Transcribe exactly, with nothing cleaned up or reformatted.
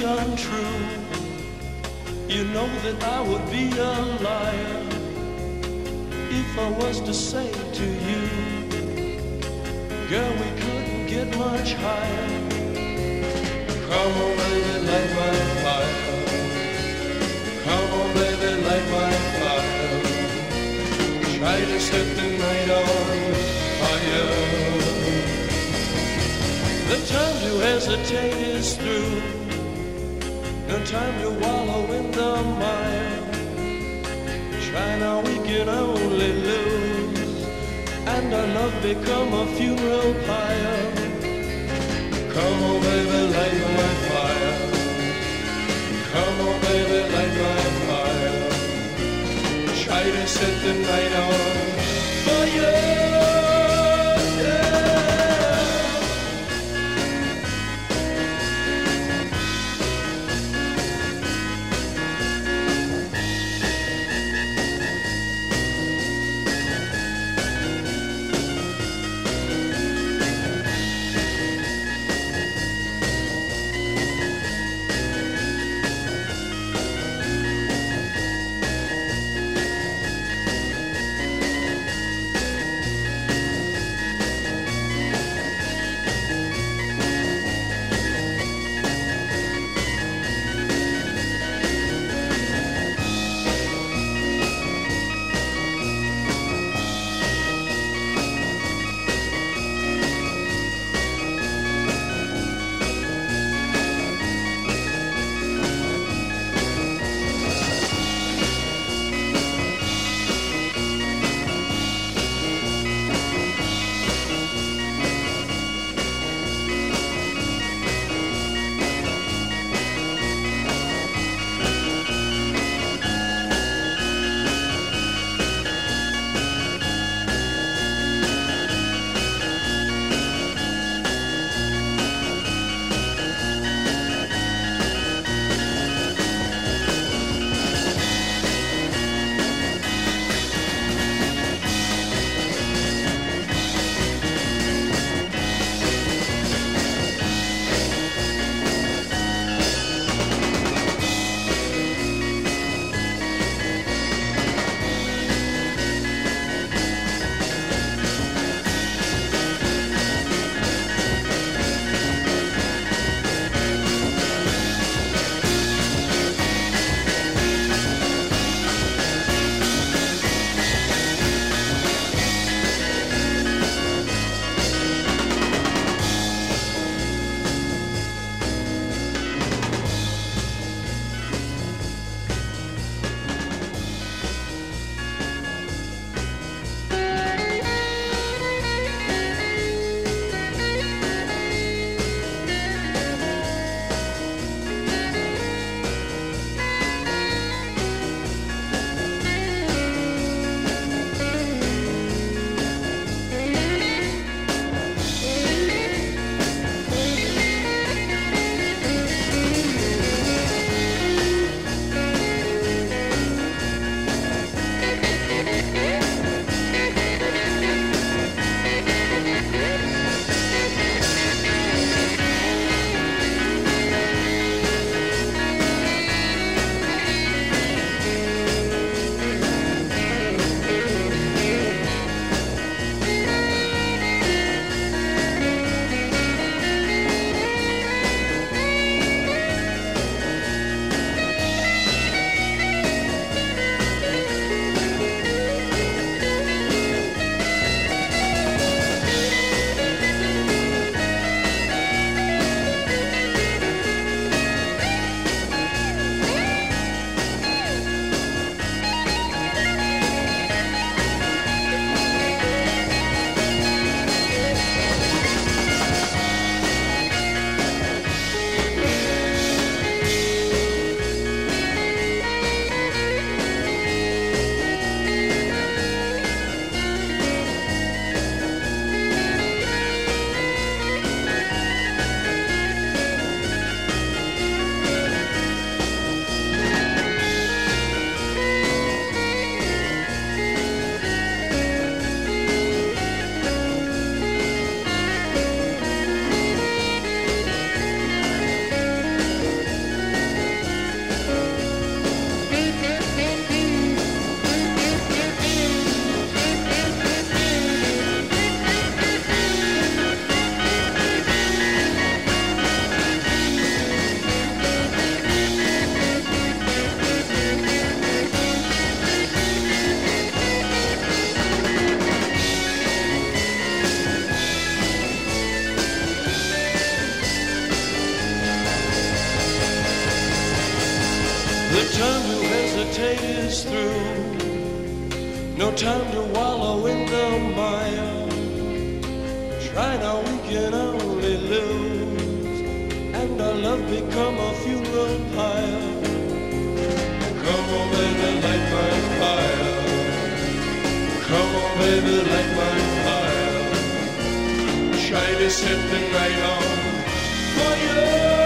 untrue. You know that I would be a liar if I was to say to you, girl, we couldn't get much higher. Come on, baby, light my fire. Come on, baby, light my fire. Try to set the night on fire. The time to hesitate is through. No time to wallow in the mire. Try now, we can only lose, and our love become a funeral pyre. Come on, baby, light my fire. Come on, baby, light my fire. Try to set the night on fire. is through. No time to wallow in the mire. Try now, we can only lose, and our love become a funeral pyre. Come on, baby, light my fire. Come on, baby, light my fire. Try to set the night on fire.